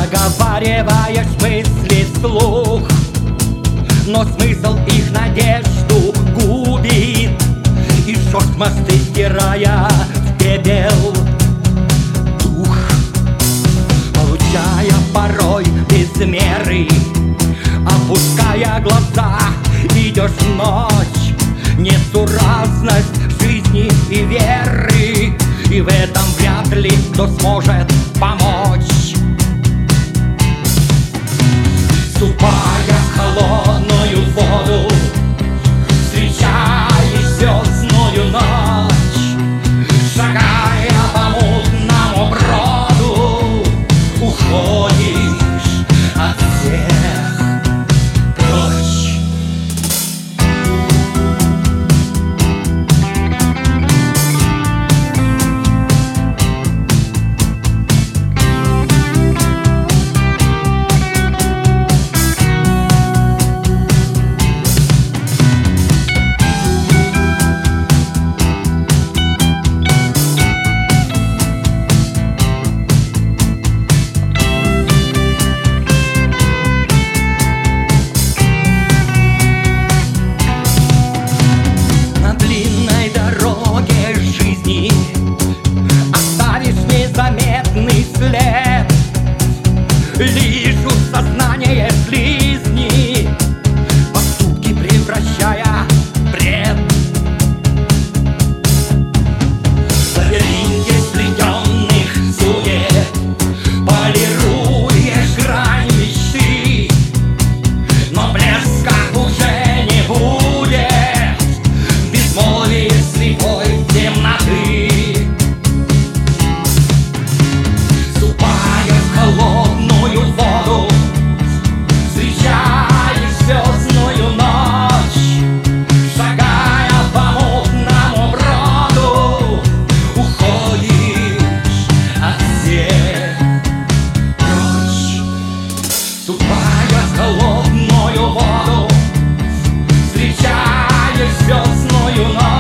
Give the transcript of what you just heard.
проговариваешь мысли вслух, но смысл их надежду губит, и шорт мосты стирая в пепел дух. Получая порой без меры, опуская глаза, идешь в ночь, несуразность жизни и веры, и в этом вряд ли кто сможет помочь. Ступая в холодную воду, встречаешь звездную ночь, шагая по мутному броду, уходишь от всех прочь. Оставишь незаметный след, лишь сознание слизни, поступки превращая в бред. В лабиринте сплетенных судеб полируешь грань мечты, но блеска уже не будет в безмолвии слепой темноты. Холодную воду, встречаешь звездную ночь, шагая по мутному броду, уходишь от всех прочь. Ступая в холодную воду, встречаешь звездную ночь.